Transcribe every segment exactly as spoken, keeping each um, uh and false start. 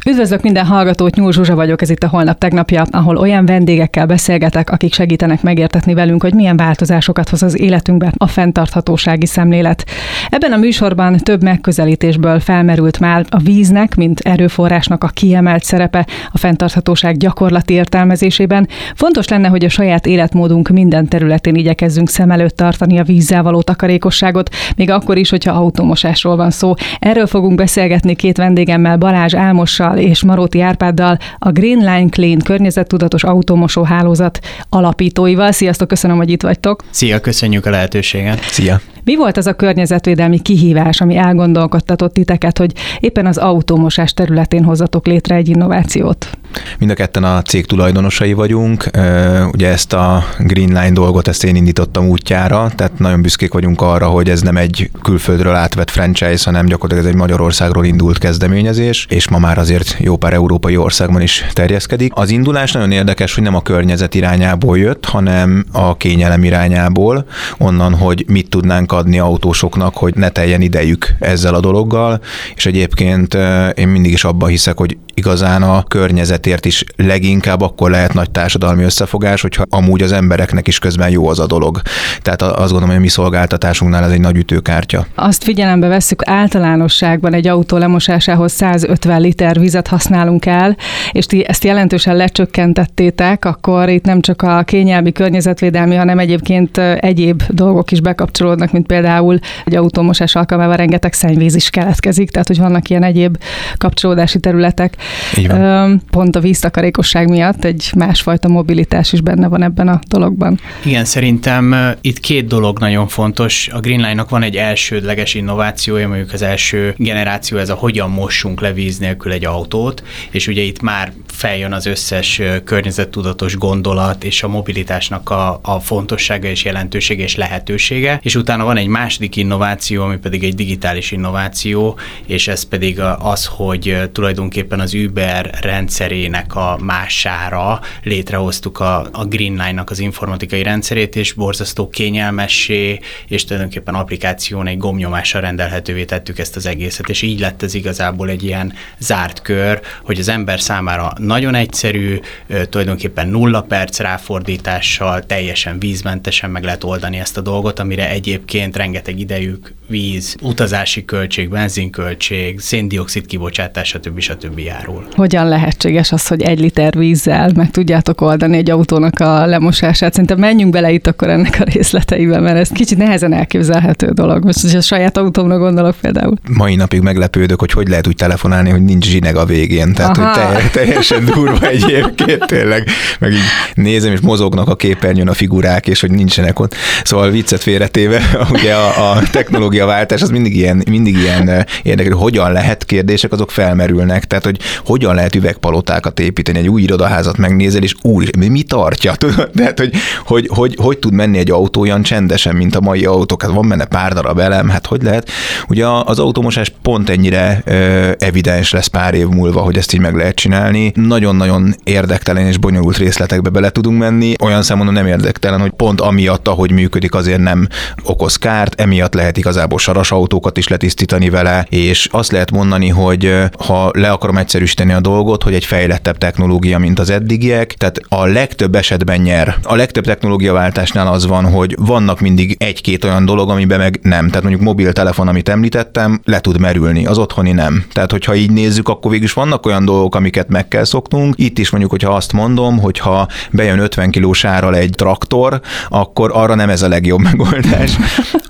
Üdvözlök minden hallgatót, Nyúl Zsuzsa vagyok, ez itt a Holnap tegnapja, ahol olyan vendégekkel beszélgetek, akik segítenek megértetni velünk, hogy milyen változásokat hoz az életünkbe a fenntarthatósági szemlélet. Ebben a műsorban több megközelítésből felmerült már a víznek, mint erőforrásnak a kiemelt szerepe a fenntarthatóság gyakorlati értelmezésében. Fontos lenne, hogy a saját életmódunk minden területén igyekezzünk szem előtt tartani a vízzel való takarékosságot, még akkor is, hogyha autómosásról van szó. Erről fogunk beszélgetni két vendégemmel, Balázs Álmossal és Maróti Árpáddal, a Green Line Clean környezettudatos autómosó hálózat alapítóival. Sziasztok, köszönöm, hogy itt vagytok. Szia, köszönjük a lehetőséget. Szia. Mi volt az a környezetvédelmi kihívás, ami elgondolkodtatott titeket, hogy éppen az autómosás területén hozzatok létre egy innovációt? Mind a ketten a cég tulajdonosai vagyunk. Ugye ezt a Green Line dolgot, ezt én indítottam útjára, tehát nagyon büszkék vagyunk arra, hogy ez nem egy külföldről átvett franchise, hanem gyakorlatilag ez egy Magyarországról indult kezdeményezés, és ma már azért jó pár európai országban is terjeszkedik. Az indulás nagyon érdekes, hogy nem a környezet irányából jött, hanem a kényelem irányából, onnan, hogy mit tudnánk adni autósoknak, hogy ne teljen idejük ezzel a dologgal, és egyébként én mindig is abban hiszek, hogy igazán a környezetért is leginkább akkor lehet nagy társadalmi összefogás, hogyha amúgy az embereknek is közben jó az a dolog. Tehát azt gondolom, hogy a mi szolgáltatásunknál ez egy nagy ütőkártya. Azt figyelembe vesszük, általánosságban egy autó lemosásához százötven liter vizet használunk el, és ti ezt jelentősen lecsökkentettétek, akkor itt nem csak a kényelmi, környezetvédelmi, hanem egyébként egyéb dolgok is bekapcsolódnak, mint például egy autómosás alkalmával rengeteg szennyvíz is keletkezik, tehát hogy vannak ilyen egyéb kapcsolódási területek. Pont a víztakarékosság miatt egy másfajta mobilitás is benne van ebben a dologban. Igen, szerintem itt két dolog nagyon fontos. A Green Line-nak van egy elsődleges innovációja, mondjuk az első generáció, ez a hogyan mossunk le víz nélkül egy autót, és ugye itt már feljön az összes környezettudatos gondolat, és a mobilitásnak a, a fontossága és jelentősége és lehetősége, és utána van egy második innováció, ami pedig egy digitális innováció, és ez pedig az, hogy tulajdonképpen az Uber rendszerének a mására létrehoztuk a, a Green Line-nak az informatikai rendszerét, és borzasztó kényelmessé, és tulajdonképpen applikáción egy gombnyomással rendelhetővé tettük ezt az egészet, és így lett ez igazából egy ilyen zárt kör, hogy az ember számára nagyon egyszerű, tulajdonképpen nulla perc ráfordítással, teljesen vízmentesen meg lehet oldani ezt a dolgot, amire egyébként rengeteg idejük, víz, utazási költség, benzinköltség, széndioxid kibocsátás, stb. stb. Járul. Hogyan lehetséges az, hogy egy liter vízzel meg tudjátok oldani egy autónak a lemosását? Szerintem menjünk bele itt akkor ennek a részleteibe, mert ez kicsit nehezen elképzelhető dolog. Most, hogy a saját autómra gondolok például. Mai napig meglepődök, hogy hogy lehet úgy telefonálni, hogy nincs zsineg a végén. Tehát, Aha. hogy telj, teljesen durva egyébként tényleg. Meg így nézem, és mozognak a képernyőn a figurák, és hogy nincsenek ott. Szóval viccet félretéve, ugye a, a technológiaváltás az mindig ilyen, mindig ilyen érdekes, hogy hogyan lehet kérdések, azok felmerülnek. Tehát, hogy hogyan lehet üvegpalotákat építeni, egy új irodaházat megnézel, és úr, mi tartja? Tehát, hogy hogy, hogy hogy tud menni egy autó olyan csendesen, mint a mai autók? Hát van benne pár darab elem, hát hogy lehet? Ugye az autómosás pont ennyire ö, evidens lesz pár év múlva, hogy ezt így meg lehet csinálni. Nagyon-nagyon érdektelen és bonyolult részletekbe bele tudunk menni. Olyan számomra nem érdektelen, hogy pont amiatt, ahogy működik, azért nem okoz kárt, emiatt lehet igazából saras autókat is letisztítani vele, és azt lehet mondani, hogy ha le akarom egyszerűsíteni a dolgot, hogy egy fejlettebb technológia, mint az eddigiek, tehát a legtöbb esetben nyer. A legtöbb technológiaváltásnál az van, hogy vannak mindig egy-két olyan dolog, amiben meg nem. Tehát mondjuk mobiltelefon, amit említettem, le tud merülni, az otthoni nem. Tehát, hogyha így nézzük, akkor végül is vannak olyan dolgok, amiket meg kell szoknunk. Itt is mondjuk, hogyha azt mondom, hogyha bejön ötven kilós árral egy traktor, akkor arra nem ez a legjobb megoldás.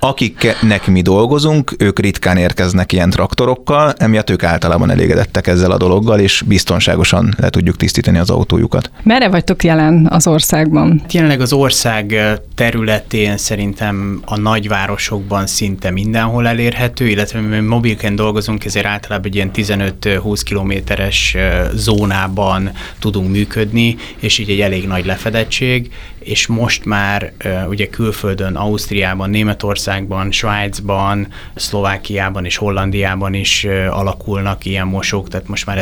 Akiknek mi dolgozunk, ők ritkán érkeznek ilyen traktorokkal, emiatt ők általában elégedettek ezzel a dologgal, és biztonságosan le tudjuk tisztítani az autójukat. Merre vagytok jelen az országban? Jelenleg az ország területén szerintem a nagyvárosokban szinte mindenhol elérhető, illetve mi mobilként dolgozunk, ezért általában egy ilyen tizenöt-húsz kilométeres zónában tudunk működni, és így egy elég nagy lefedettség, és most már ugye külföldön, Ausztriában, Németországban, Svájcban, Szlovákiában és Hollandiában is alakulnak ilyen mosók, tehát most már ez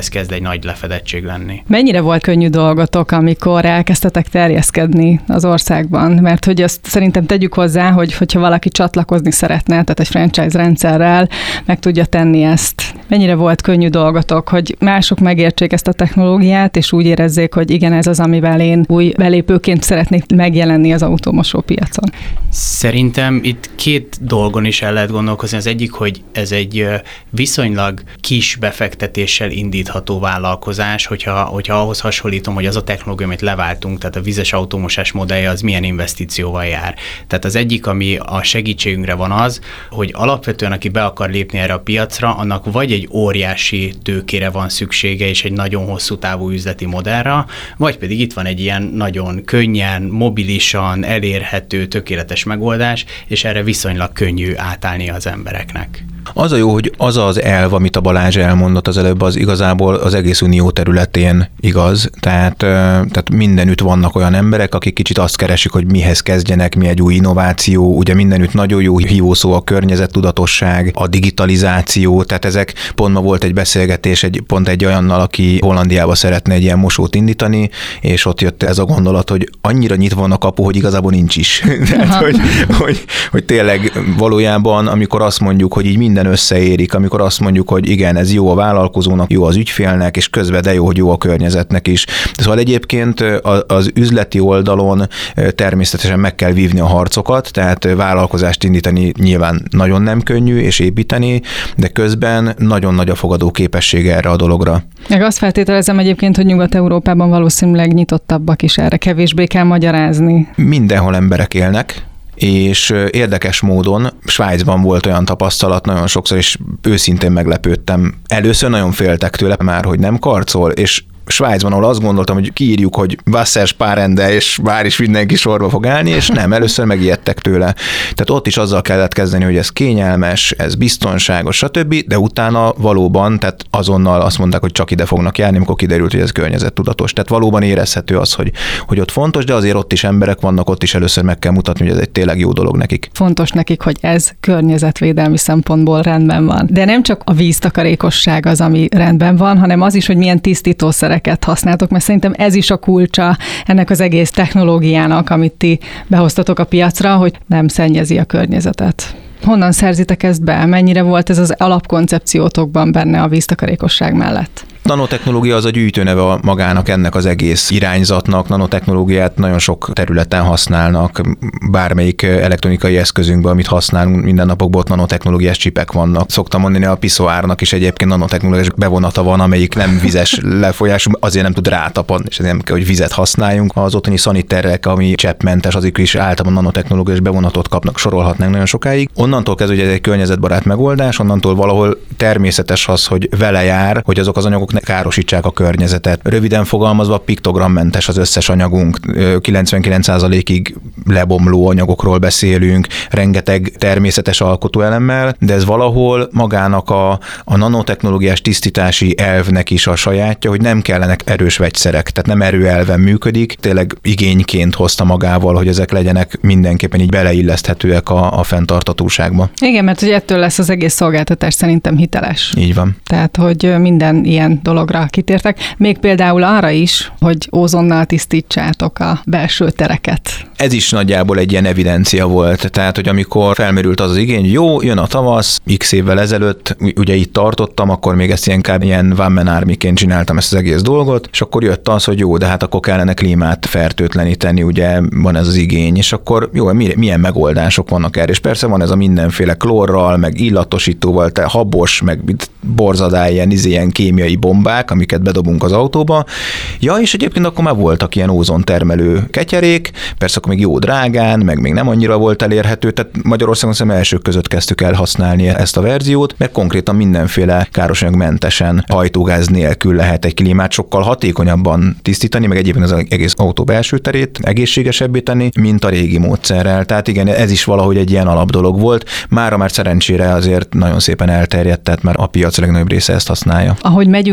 ez kezd egy nagy lefedettség lenni. Mennyire volt könnyű dolgotok, amikor elkezdtetek terjeszkedni az országban? Mert hogy azt szerintem tegyük hozzá, hogy hogyha valaki csatlakozni szeretne, tehát egy franchise rendszerrel meg tudja tenni ezt. Mennyire volt könnyű dolgotok, hogy mások megértsék ezt a technológiát, és úgy érezzék, hogy igen, ez az, amivel én új belépőként szeretnék megjelenni az autómosó piacon? Szerintem itt két dolgon is el lehet gondolkozni. Az egyik, hogy ez egy viszonylag kis befektetéssel indítható vállalkozás, hogyha, hogyha ahhoz hasonlítom, hogy az a technológia, amit leváltunk, tehát a vizes autómosás modellje, az milyen investícióval jár. Tehát az egyik, ami a segítségünkre van az, hogy alapvetően, aki be akar lépni erre a piacra, annak vagy egy óriási tőkére van szüksége, és egy nagyon hosszú távú üzleti modellre, vagy pedig itt van egy ilyen nagyon könnyen, mobilisan, elérhető, tökéletes megoldás, és erre viszonylag könnyű átállni az embereknek. Az a jó, hogy az az elv, amit a Balázs elmondott az előbb, az igazából az egész unió területén igaz. Tehát, tehát mindenütt vannak olyan emberek, akik kicsit azt keresik, hogy mihez kezdjenek, mi egy új innováció. Ugye mindenütt nagyon jó hívószó a környezettudatosság, a digitalizáció. Tehát ezek, pont ma volt egy beszélgetés egy, pont egy olyannal, aki Hollandiába szeretne egy ilyen mosót indítani, és ott jött ez a gondolat, hogy annyira nyitva van a kapu, hogy igazából nincs is. Tehát, hogy, hogy, hogy tényleg valójában, amikor azt mondjuk, hogy így minden összeérik, amikor azt mondjuk, hogy igen, ez jó a vállalkozónak, jó az ügyfélnek, és közben de jó, hogy jó a környezetnek is. Szóval egyébként az üzleti oldalon természetesen meg kell vívni a harcokat, tehát vállalkozást indítani nyilván nagyon nem könnyű, és építeni, de közben nagyon nagy a fogadó képessége erre a dologra. Meg azt feltételezem egyébként, hogy Nyugat-Európában valószínűleg nyitottabbak is erre, kevésbé kell magyarázni. Mindenhol emberek élnek, és érdekes módon Svájcban volt olyan tapasztalat nagyon sokszor, és őszintén meglepődtem. Először nagyon féltek tőle már, hogy nem karcol, és Svájcban, ahol azt gondoltam, hogy kiírjuk, hogy Wasserspárende, és már is mindenki sorba fog állni, és nem, először megijedtek tőle. Tehát ott is azzal kellett kezdeni, hogy ez kényelmes, ez biztonságos, stb., de utána valóban, tehát azonnal azt mondták, hogy csak ide fognak járni, amikor kiderült, hogy ez környezettudatos. Tehát valóban érezhető az, hogy, hogy ott fontos, de azért ott is emberek vannak, ott is először meg kell mutatni, hogy ez egy tényleg jó dolog nekik. Fontos nekik, hogy ez környezetvédelmi szempontból rendben van. De nem csak a víztakarékosság az, ami rendben van, hanem az is, hogy milyen tisztítószerek használtok, mert szerintem ez is a kulcsa ennek az egész technológiának, amit ti behoztatok a piacra, hogy nem szennyezi a környezetet. Honnan szerzitek ezt be? Mennyire volt ez az alapkoncepciótokban benne a víztakarékosság mellett? Nanotechnológia az a gyűjtőneve a magának ennek az egész irányzatnak. Nanotechnológiát nagyon sok területen használnak, bármelyik elektronikai eszközünkben, amit használunk mindennapokban, ott nanotechnológiás csipek vannak. Szoktam mondani, a piszoárnak is egyébként nanotechnológiás bevonata van, amelyik nem vizes lefolyású, azért nem tud rátapadni, és nem kell, hogy vizet használjunk. Az otthoni szaniterrek, ami cseppmentes, azok is általában nanotechnológiás bevonatot kapnak, sorolhatnánk nagyon sokáig. Onnantól kezdve, hogy ez egy környezetbarát megoldás, onnantól valahol természetes az, hogy vele jár, hogy azok az anyagok ne károsítsák a környezetet. Röviden fogalmazva piktogrammentes az összes anyagunk, kilencvenkilenc százalékig lebomló anyagokról beszélünk, rengeteg természetes alkotóelemmel, de ez valahol magának a, a nanotechnológiás tisztítási elvnek is a sajátja, hogy nem kellenek erős vegyszerek, tehát nem erőelven működik, tényleg igényként hozta magával, hogy ezek legyenek mindenképpen így beleilleszthetőek a, a fenntarthatóságba. Igen, mert hogy ettől lesz az egész szolgáltatás szerintem hiteles. Így van. Tehát, hogy minden ilyen dologra kitértek. Még például arra is, hogy ózonnal tisztítsátok a belső tereket. Ez is nagyjából egy ilyen evidencia volt. Tehát, hogy amikor felmerült az az igény, jó, jön a tavasz, x évvel ezelőtt, ugye itt tartottam, akkor még ezt inkább ilyen one man army-ként csináltam ezt az egész dolgot, és akkor jött az, hogy jó, de hát akkor kellene klímát fertőtleníteni, ugye van ez az igény, és akkor jó, milyen megoldások vannak erre, és persze van ez a mindenféle klórral, meg illatosítóval, te habos, meg borzadály, ilyen, ilyen kémiai bombák, amiket bedobunk az autóba. Ja, és egyébként akkor már voltak ilyen ózontermelő ketyerék, persze akkor még jó drágán, meg még nem annyira volt elérhető, tehát Magyarországon szerintem elsők között kezdtük el használni ezt a verziót, mert konkrétan mindenféle károsanyagmentesen, hajtógáz nélkül lehet egy klímát sokkal hatékonyabban tisztítani, meg egyébként az egész autó belső terét egészségesebbé tenni, mint a régi módszerrel. Tehát igen, ez is valahogy egy ilyen alapdolog volt. Mára már szerencsére azért nagyon szépen elterjedt, tehát már a piac legnagyobb része ezt használja. Ahogy megyünk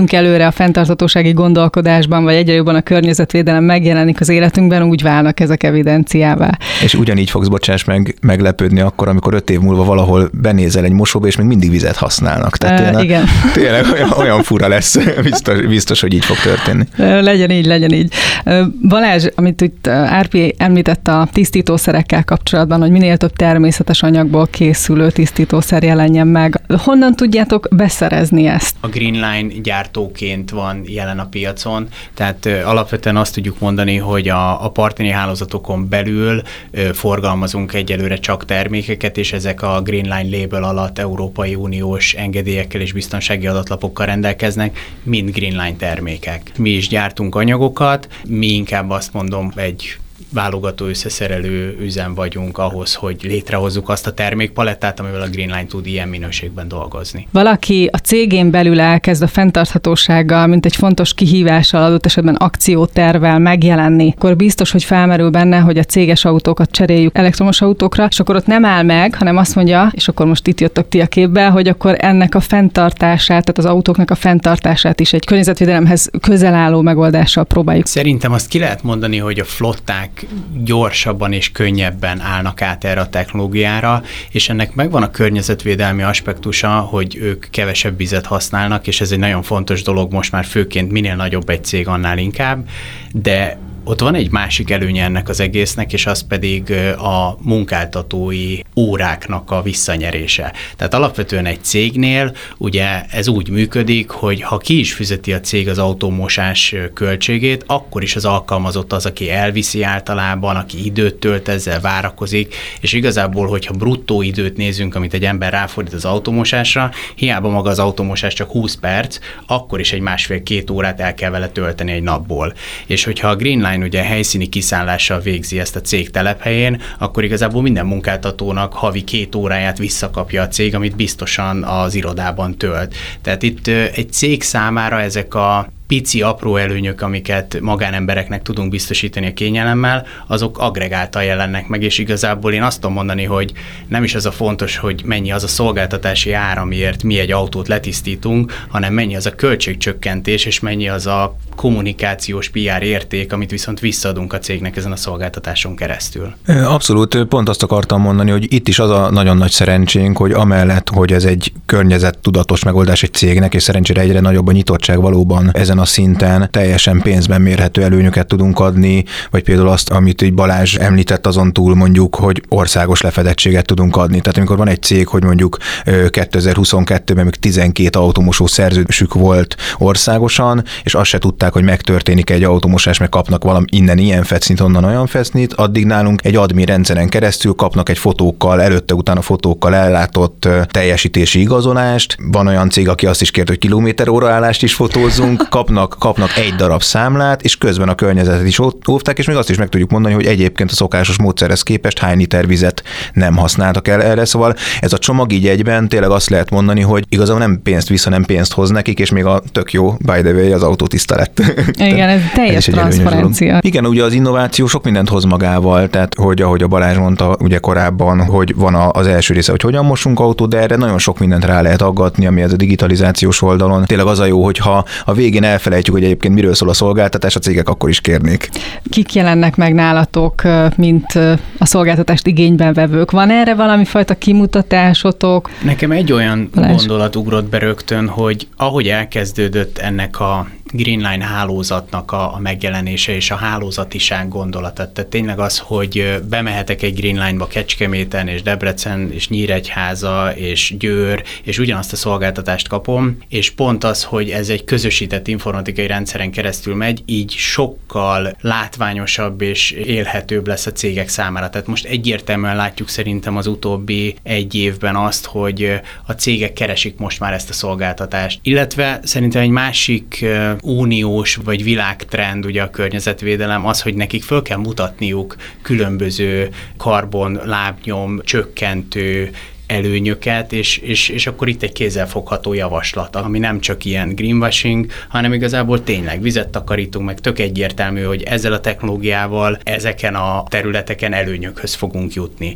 megyünk előre a fenntarthatósági gondolkodásban, vagy egyre jobban a környezetvédelem megjelenik az életünkben, úgy válnak ezek evidenciává. És ugyanígy fogsz, bocsáss meg, meglepődni akkor, amikor öt év múlva valahol benézel egy mosóba, és még mindig vizet használnak. Tehát uh, tényleg, igen. tényleg olyan, olyan fura lesz, biztos, biztos, hogy így fog történni. Legyen így, legyen így. Balázs, amit itt Árpi említett a tisztítószerekkel kapcsolatban, hogy minél több természetes anyagból készülő tisztítószer jelenjen meg. Honnan tudjátok beszerezni ezt? A Greenline gyártóként van jelen a piacon, tehát ö, alapvetően azt tudjuk mondani, hogy a, a partneri hálózatokon belül ö, forgalmazunk egyelőre csak termékeket, és ezek a Greenline label alatt Európai Uniós engedélyekkel és biztonsági adatlapokkal rendelkeznek, mind Greenline termékek. Mi is gyártunk anyagokat, mi inkább azt mondom, egy válogató összeszerelő üzem vagyunk ahhoz, hogy létrehozzuk azt a termékpalettát, amivel a Greenline tud ilyen minőségben dolgozni. Valaki a cégén belül elkezd a fenntarthatósággal, mint egy fontos kihívással, adott esetben akciótervvel megjelenni, akkor biztos, hogy felmerül benne, hogy a céges autókat cseréljük elektromos autókra, és akkor ott nem áll meg, hanem azt mondja, és akkor most itt jöttök ti a képbe, hogy akkor ennek a fenntartását, tehát az autóknak a fenntartását is egy környezetvédelemhez közel álló megoldással próbáljuk. Szerintem azt ki lehet mondani, hogy a flották gyorsabban és könnyebben állnak át erre a technológiára, és ennek megvan a környezetvédelmi aspektusa, hogy ők kevesebb vizet használnak, és ez egy nagyon fontos dolog most már, főként minél nagyobb egy cég, annál inkább, de ott van egy másik előnye ennek az egésznek, és az pedig a munkáltatói óráknak a visszanyerése. Tehát alapvetően egy cégnél ugye ez úgy működik, hogy ha ki is fizeti a cég az autómosás költségét, akkor is az alkalmazott az, aki elviszi általában, aki időt tölt ezzel, várakozik, és igazából, hogyha bruttó időt nézünk, amit egy ember ráfordít az autómosásra, hiába maga az autómosás csak húsz perc, akkor is egy másfél-két órát el kell vele tölteni egy napból. És hogyha a Greenline ugye helyszíni kiszállással végzi ezt a cég telephelyén, akkor igazából minden munkáltatónak havi két óráját visszakapja a cég, amit biztosan az irodában tölt. Tehát itt egy cég számára ezek a pici, apró előnyök, amiket magánembereknek tudunk biztosítani a kényelemmel, azok aggregáltan jelennek meg, és igazából én azt tudom mondani, hogy nem is az a fontos, hogy mennyi az a szolgáltatási ár, amiért mi egy autót letisztítunk, hanem mennyi az a költségcsökkentés, és mennyi az a kommunikációs pé er érték, amit viszont visszaadunk a cégnek ezen a szolgáltatáson keresztül. Abszolút, pont azt akartam mondani, hogy itt is az a nagyon nagy szerencsénk, hogy amellett, hogy ez egy környezettudatos megoldás egy cégnek, és szerencsére egyre nagyobb a nyitottság valóban ezen a szinten, teljesen pénzben mérhető előnyöket tudunk adni, vagy például azt, amit így Balázs említett azon túl mondjuk, hogy országos lefedettséget tudunk adni. Tehát amikor van egy cég, hogy mondjuk kétezer-huszonkettőben még tizenkét automosó szerződésük volt országosan, és azt se tudták, hogy megtörténik egy automosás, meg kapnak valami innen ilyen fecnit, onnan olyan fecnit, addig nálunk egy admin rendszeren keresztül kapnak egy fotókkal, előtte-utána fotókkal ellátott teljesítési igazolást. Van olyan cég, aki azt is kért, hogy kilométer óraállást is fotózzunk, kapnak, kapnak egy darab számlát, és közben a környezetet is óvták, és még azt is meg tudjuk mondani, hogy egyébként a szokásos módszerhez képest hány liter vizet nem használtak el erre. Szóval ez a csomag így egyben tényleg azt lehet mondani, hogy igazából nem pénzt visz, hanem pénzt hoz nekik, és még a tök jó, by the way, az autó tiszta lett. Igen, ez teljes ez transzparencia. Igen, ugye az innováció sok mindent hoz magával, tehát hogy ahogy a Balázs mondta ugye korábban, hogy van az első része, hogy hogyan mosunk autót, de erre nagyon sok mindent rá lehet aggatni, ami ez a digitalizációs oldalon. Tényleg az a jó, hogyha a végén elfelejtjük, hogy egyébként miről szól a szolgáltatás, a cégek akkor is kérnék. Kik jelennek meg nálatok, mint a szolgáltatást igényben vevők? Van erre valami fajta kimutatásotok? Nekem egy olyan Balázs. gondolat ugrott be rögtön, hogy ahogy elkezdődött ennek a Greenline hálózatnak a, a megjelenése és a hálózatiság gondolata. Tehát tényleg az, hogy bemehetek egy Greenline-ba Kecskeméten, és Debrecen, és Nyíregyháza, és Győr, és ugyanazt a szolgáltatást kapom, és pont az, hogy ez egy közösített informatikai rendszeren keresztül megy, így sokkal látványosabb és élhetőbb lesz a cégek számára. Tehát most egyértelműen látjuk szerintem az utóbbi egy évben azt, hogy a cégek keresik most már ezt a szolgáltatást. Illetve szerintem egy másik uniós vagy világtrend, ugye a környezetvédelem, az, hogy nekik föl kell mutatniuk különböző karbon, lábnyom, csökkentő előnyöket, és, és, és akkor itt egy kézzelfogható javaslat, ami nem csak ilyen greenwashing, hanem igazából tényleg vizet takarítunk, meg tök egyértelmű, hogy ezzel a technológiával ezeken a területeken előnyökhöz fogunk jutni.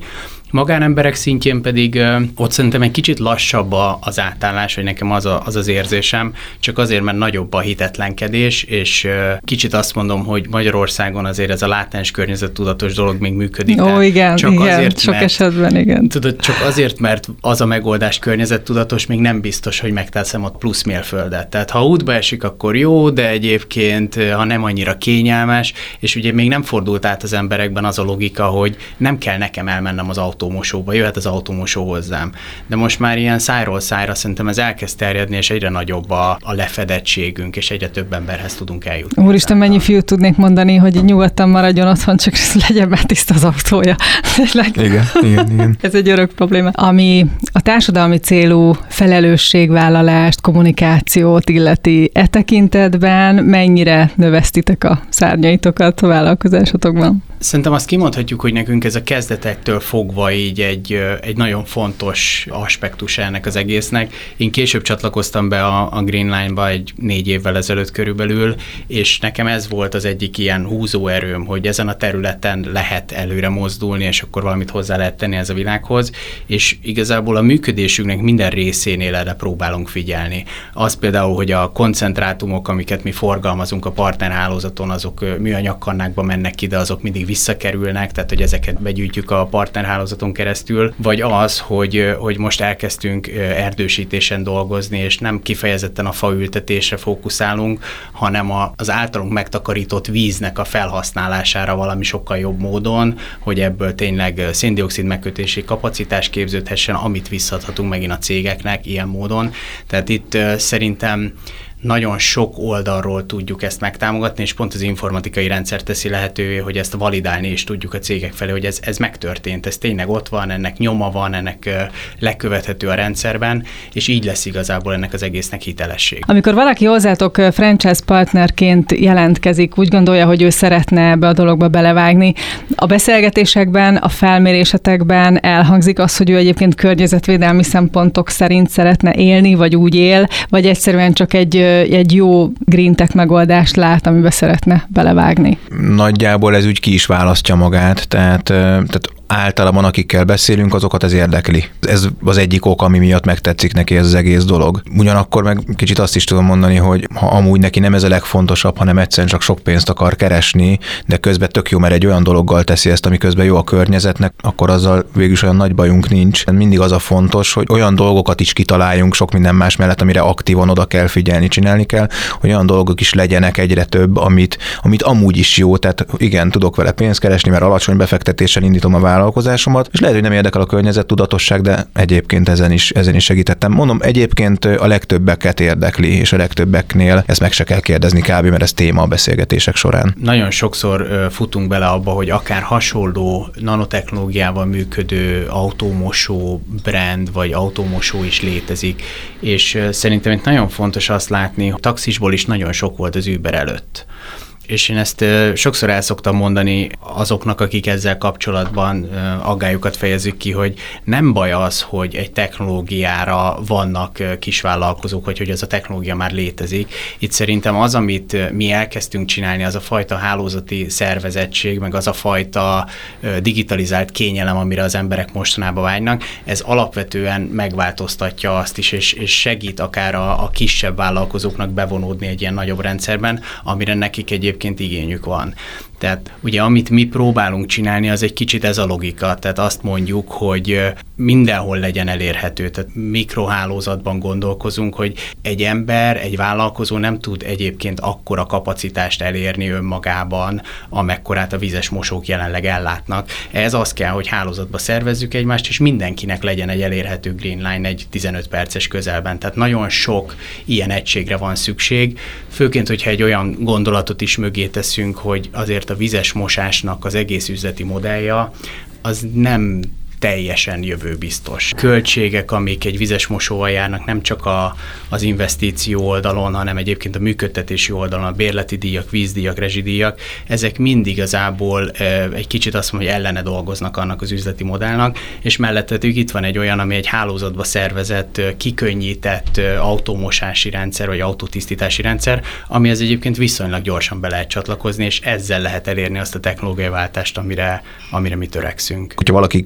Magánemberek szintjén pedig ö, ott szerintem egy kicsit lassabb a, az átállás, hogy nekem az, a, az az érzésem, csak azért, mert nagyobb a hitetlenkedés, és ö, kicsit azt mondom, hogy Magyarországon azért ez a látens környezettudatos dolog még működik. Ó, igen, csak igen, azért, sok mert, esetben, igen. Tudod, csak azért, mert az a megoldás környezettudatos, még nem biztos, hogy megteszem ott plusz mérföldet. Tehát ha útba esik, akkor jó, de egyébként, ha nem annyira kényelmes, és ugye még nem fordult át az emberekben az a logika, hogy nem kell nekem elmennem az autómosóba, jöhet az autómosó hozzám. De most már ilyen szájról szájra szerintem ez elkezd terjedni, és egyre nagyobb a, a lefedettségünk, és egyre több emberhez tudunk eljutni. Úristen, mennyi fiút tudnék mondani, hogy nyugodtan maradjon otthon, csak legyen már tiszta az autója. Igen, igen, igen. Ez egy örök probléma. Ami a társadalmi célú felelősségvállalást, kommunikációt illeti, e tekintetben mennyire növesztitek a szárnyaitokat a vállalkozásotokban? Szerintem azt kimondhatjuk, hogy nekünk ez a kezdetektől fogva így egy, egy nagyon fontos aspektus ennek az egésznek. Én később csatlakoztam be a, a Greenline-ba egy négy évvel ezelőtt körülbelül, és nekem ez volt az egyik ilyen húzóerőm, hogy ezen a területen lehet előre mozdulni, és akkor valamit hozzá lehet tenni ez a világhoz, és igazából a működésünknek minden részénél erre próbálunk figyelni. Az például, hogy a koncentrátumok, amiket mi forgalmazunk a partnerhálózaton, azok műanyagkannákba mennek ki, de azok mindig visszakerülnek, tehát hogy ezeket begyűjtjük a partnerhálózaton keresztül, vagy az, hogy, hogy most elkezdtünk erdősítésen dolgozni, és nem kifejezetten a faültetésre fókuszálunk, hanem a, az általunk megtakarított víznek a felhasználására valami sokkal jobb módon, hogy ebből tényleg szén-dioxid megkötési kapacitás képződhessen, amit visszadhatunk megint a cégeknek ilyen módon. Tehát itt szerintem nagyon sok oldalról tudjuk ezt megtámogatni, és pont az informatikai rendszer teszi lehetővé, hogy ezt validálni is tudjuk a cégek felé, hogy ez, ez megtörtént, ez tényleg ott van, ennek nyoma van, ennek lekövethető a rendszerben, és így lesz igazából ennek az egésznek hitelesség. Amikor valaki hozzátok franchise partnerként jelentkezik, úgy gondolja, hogy ő szeretne ebbe a dologba belevágni, a beszélgetésekben, a felmérésetekben elhangzik az, hogy ő egyébként környezetvédelmi szempontok szerint szeretne élni, vagy úgy él, vagy egyszerűen csak egy egy jó green tech megoldást lát, amiben szeretne belevágni. Nagyjából ez úgy ki is választja magát, tehát, tehát általában akikkel beszélünk, azokat ez érdekli. Ez az egyik ok, ami miatt megtetszik neki ez az egész dolog. Ugyanakkor meg kicsit azt is tudom mondani, hogy ha amúgy neki nem ez a legfontosabb, hanem egyszerűen csak sok pénzt akar keresni, de közben tök jó, mert egy olyan dologgal teszi ezt, ami közben jó a környezetnek, akkor azzal végülis olyan nagy bajunk nincs. Mindig az a fontos, hogy olyan dolgokat is kitaláljunk sok minden más mellett, amire aktívan oda kell figyelni, csinálni kell, hogy olyan dolgok is legyenek egyre több, amit, amit amúgy is jó, tehát igen, tudok vele pénzt keresni, mert alacsony befektetéssel indítom a vállalkozásomat, és lehet, hogy nem érdekel a környezettudatosság, de egyébként ezen is, ezen is segítettem. Mondom, egyébként a legtöbbeket érdekli, és a legtöbbeknél ezt meg se kell kérdezni kb., mert ez téma a beszélgetések során. Nagyon sokszor futunk bele abba, hogy akár hasonló nanotechnológiával működő autómosó brand, vagy autómosó is létezik, és szerintem itt nagyon fontos azt látni, hogy taxisból is nagyon sok volt az Uber előtt. És én ezt sokszor el szoktam mondani azoknak, akik ezzel kapcsolatban aggályokat fejezik ki, hogy nem baj az, hogy egy technológiára vannak kisvállalkozók, vagy hogy ez a technológia már létezik. Itt szerintem az, amit mi elkezdtünk csinálni, az a fajta hálózati szervezettség, meg az a fajta digitalizált kényelem, amire az emberek mostanában vágynak, ez alapvetően megváltoztatja azt is, és, és segít akár a, a kisebb vállalkozóknak bevonódni egy ilyen nagyobb rendszerben, amire nekik egyébként egyébként igényük van. Tehát ugye amit mi próbálunk csinálni, az egy kicsit ez a logika, tehát azt mondjuk, hogy mindenhol legyen elérhető, tehát mikrohálózatban gondolkozunk, hogy egy ember, egy vállalkozó nem tud egyébként akkora kapacitást elérni önmagában, amekkorát a vízes mosók jelenleg ellátnak. Ez az kell, hogy hálózatba szervezzük egymást, és mindenkinek legyen egy elérhető Greenline egy tizenöt perces közelben. Tehát nagyon sok ilyen egységre van szükség, főként, hogyha egy olyan gondolatot is mögé teszünk, hogy azért a vízes mosásnak az egész üzleti modellja az nem teljesen jövőbiztos. Költségek, amik egy vizes mosóval járnak, nem csak a, az investíció oldalon, hanem egyébként a működtetési oldalon, a bérleti díjak, vízdíjak, rezsidíjak, ezek mind igazából e, egy kicsit azt mondom, hogy ellene dolgoznak annak az üzleti modellnak, és mellettetük itt van egy olyan, ami egy hálózatba szervezett, kikönnyített autómosási rendszer, vagy autótisztítási rendszer, amihez egyébként viszonylag gyorsan be lehet csatlakozni, és ezzel lehet elérni azt a technológiai váltást, amire, amire mi törekszünk. Hogyha valaki akar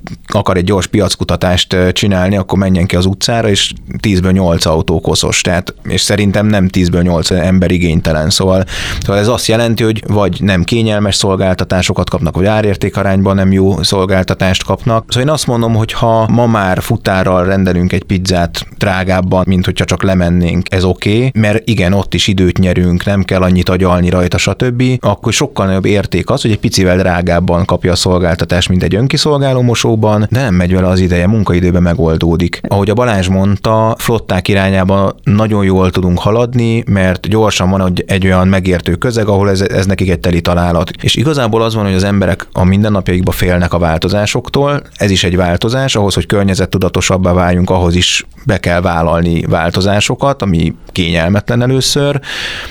akar egy gyors piackutatást csinálni, akkor menjen ki az utcára, és tízből nyolc autó koszos. Tehát, és szerintem nem tízből nyolc ember igénytelen. Szóval, szóval ez azt jelenti, hogy vagy nem kényelmes szolgáltatásokat kapnak, vagy árértékarányban nem jó szolgáltatást kapnak. Szóval én azt mondom, hogy ha ma már futárral rendelünk egy pizzát drágábban, mint hogyha csak lemennénk, ez oké, okay, mert igen, ott is időt nyerünk, nem kell annyit agyalni rajta, stb., akkor sokkal nagyobb érték az, hogy egy picivel drágábban kapja a szolgáltatást, mint egy önkiszolgáló mosóban, de nem megy vele az ideje, munkaidőben megoldódik. Ahogy a Balázs mondta, flották irányában nagyon jól tudunk haladni, mert gyorsan van egy olyan megértő közeg, ahol ez, ez nekik egy teli találat. És igazából az van, hogy az emberek a mindennapjaikban félnek a változásoktól, ez is egy változás, ahhoz, hogy környezettudatosabbá váljunk, ahhoz is be kell vállalni változásokat, ami kényelmetlen először,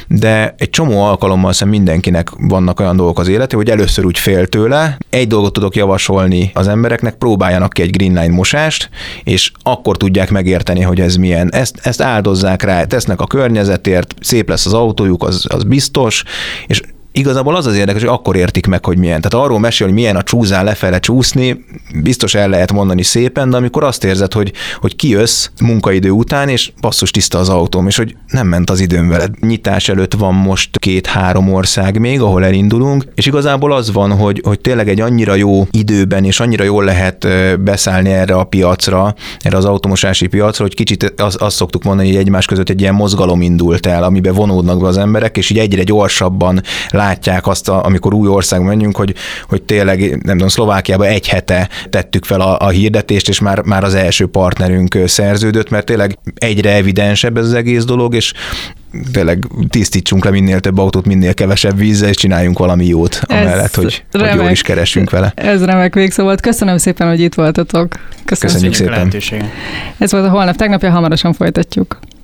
de egy csomó alkalommal szerintem mindenkinek vannak olyan dolgok az élete, hogy először úgy fél tőle. Egy dolgot tudok javasolni az embereknek, próbáljanak ki egy Greenline mosást, és akkor tudják megérteni, hogy ez milyen. Ezt, ezt áldozzák rá, tesznek a környezetért, szép lesz az autójuk, az, az biztos, és igazából az az érdekes, hogy akkor értik meg, hogy milyen. Tehát arról mesél, hogy milyen a csúszán lefele csúszni, biztos el lehet mondani szépen, de amikor azt érzed, hogy, hogy kijössz munkaidő után, és basszus tiszta az autóm, és hogy nem ment az időm veled. Nyitás előtt van most két-három ország még, ahol elindulunk, és igazából az van, hogy, hogy tényleg egy annyira jó időben, és annyira jól lehet beszállni erre a piacra, erre az automosási piacra, hogy kicsit azt, azt szoktuk mondani, hogy egymás között egy ilyen mozgalom indult el, amiben vonódnak be az emberek, és így egyre gyorsabban látják azt, a, amikor új országba menjünk, hogy, hogy tényleg, nem tudom, Szlovákiában egy hete tettük fel a, a hirdetést, és már, már az első partnerünk szerződött, mert tényleg egyre evidensebb ez az egész dolog, és tényleg tisztítsunk le minél több autót, minél kevesebb vízzel, és csináljunk valami jót, amellett, hogy, hogy jól is keressünk vele. Ez remek végszó volt. Köszönöm szépen, hogy itt voltatok. Köszönöm. Köszönjük szépen. Ez volt a Holnap tegnapja, hamarosan folytatjuk.